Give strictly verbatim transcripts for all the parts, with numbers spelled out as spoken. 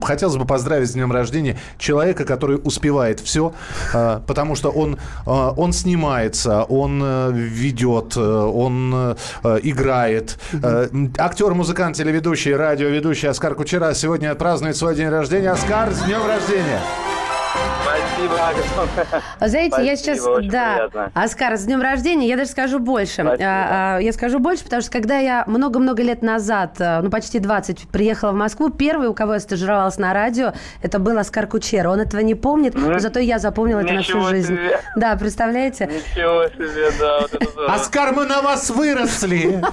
хотелось бы поздравить с днем рождения человека, который успевает все, потому что он, он снимается, он ведет, он играет. Актер, музыкант, телеведущий, радиоведущий Оскар Кучера сегодня отпразднует свой день рождения. Оскар, с днем рождения! Спасибо. Знаете, Спасибо, я сейчас, да, приятно. Оскар, с днем рождения, я даже скажу больше. А, а, я скажу больше, потому что когда я много-много лет назад, ну почти двадцать, приехала в Москву, первый, у кого я стажировалась на радио, это был Оскар Кучера. Он этого не помнит, но зато я запомнила это на всю жизнь. Себе. Да, представляете? Ничего себе, да. Вот это здорово. Оскар, мы на вас выросли!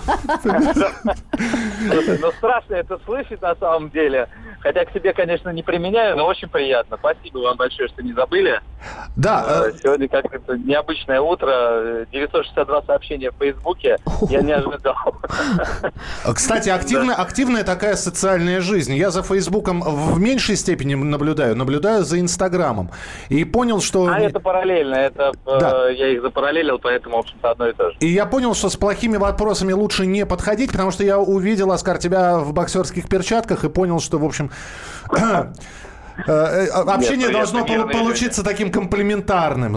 Ну, страшно это слышать на самом деле. Хотя к себе, конечно, не применяю, но очень приятно. Спасибо вам большое, что не забыли. Да. Сегодня как-то необычное утро. девятьсот шестьдесят два сообщения в Фейсбуке. Я не ожидал. Кстати, активная, активная такая социальная жизнь. Я за Фейсбуком в меньшей степени наблюдаю, наблюдаю за Инстаграмом. И понял, что... А это параллельно. Это, да. Я их запараллелил, поэтому, в общем-то, одно и то же. И я понял, что с плохими вопросами лучше не подходить, потому что я увидел, Оскар, тебя в боксерских перчатках и понял, что, в общем... Общение Нет, должно пол- получиться люди. Таким комплиментарным.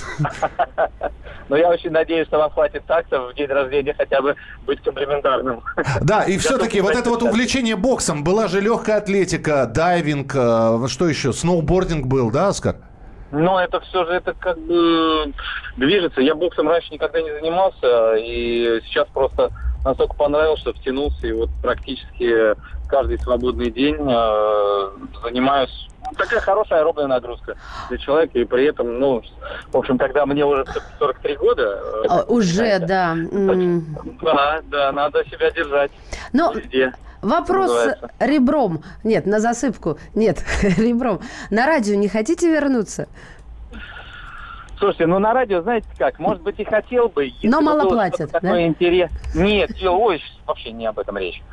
Но я очень надеюсь, что вам хватит такта в день рождения хотя бы быть комплиментарным. Да, и все-таки вот это вот увлечение боксом. Была же легкая атлетика, дайвинг, что еще? Сноубординг был, да, Оскар? Но это все же это как бы движется. Я боксом раньше никогда не занимался, и сейчас просто настолько понравилось, что втянулся, и вот практически каждый свободный день э, занимаюсь. Такая хорошая аэробная нагрузка для человека, и при этом, ну, в общем, когда мне уже сорок три года... А, уже, да. Да, да, надо себя держать. Но... везде. Вопрос ребром. Нет, на засыпку. Нет, ребром. На радио не хотите вернуться? Слушайте, ну на радио, знаете как, может быть и хотел бы. Но мало платят, да? Интерес... Нет, ой, вообще не об этом речь.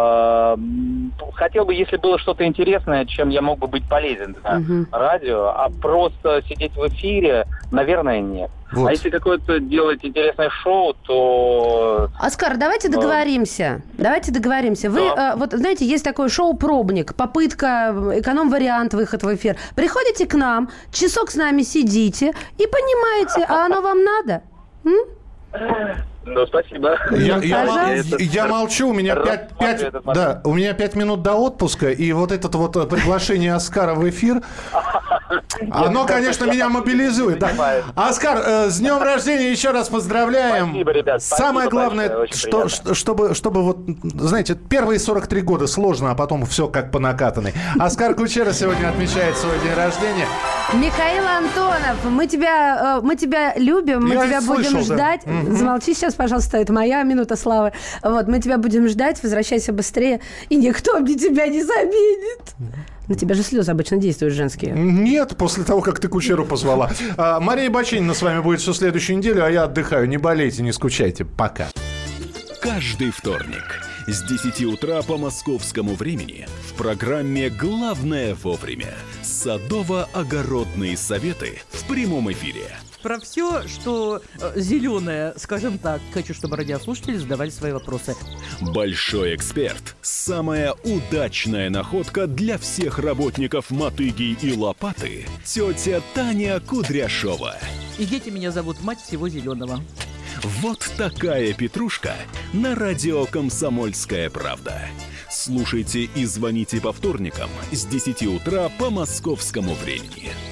Хотел бы, если было что-то интересное, чем я мог бы быть полезен на угу. радио, а просто сидеть в эфире, наверное, нет. Вот. А если какое-то делать интересное шоу, то... Оскар, давайте договоримся. Давайте договоримся. Вы, да. э, вот, знаете, есть такое шоу «Пробник», попытка, эконом-вариант, выход в эфир. Приходите к нам, часок с нами сидите и понимаете, а оно вам надо? М? Ну, спасибо. Я, я, мол, я молчу, у меня пять, пять, да, у меня пять минут до отпуска, и вот это вот приглашение Оскара в эфир, оно, конечно, меня мобилизует. Да. Оскар, э, с днем рождения еще раз поздравляем. Спасибо, ребят. Самое Спасибо главное, большое, что, что, чтобы, чтобы вот, знаете, первые сорок три года сложно, а потом все как по накатанной. Оскар Кучера сегодня отмечает свой день рождения. Михаил Антонов, мы тебя, мы тебя любим, мы Я тебя слышал, будем ждать. Да. Замолчи сейчас, пожалуйста, это моя минута славы. Вот, мы тебя будем ждать, возвращайся быстрее, и никто мне тебя не заменит. На тебя же слезы обычно действуют женские. Нет, после того, как ты Кучеру позвала. А, Мария Бачинина с вами будет всю следующую неделю, а я отдыхаю. Не болейте, не скучайте. Пока. Каждый вторник с десяти утра по московскому времени в программе «Главное вовремя» садово-огородные советы в прямом эфире. Про все, что э, зеленое, скажем так, хочу, чтобы радиослушатели задавали свои вопросы. Большой эксперт. Самая удачная находка для всех работников мотыги и лопаты. Тетя Таня Кудряшова. И дети меня зовут мать всего зеленого. Вот такая петрушка на радио «Комсомольская правда». Слушайте и звоните по вторникам с десяти утра по московскому времени.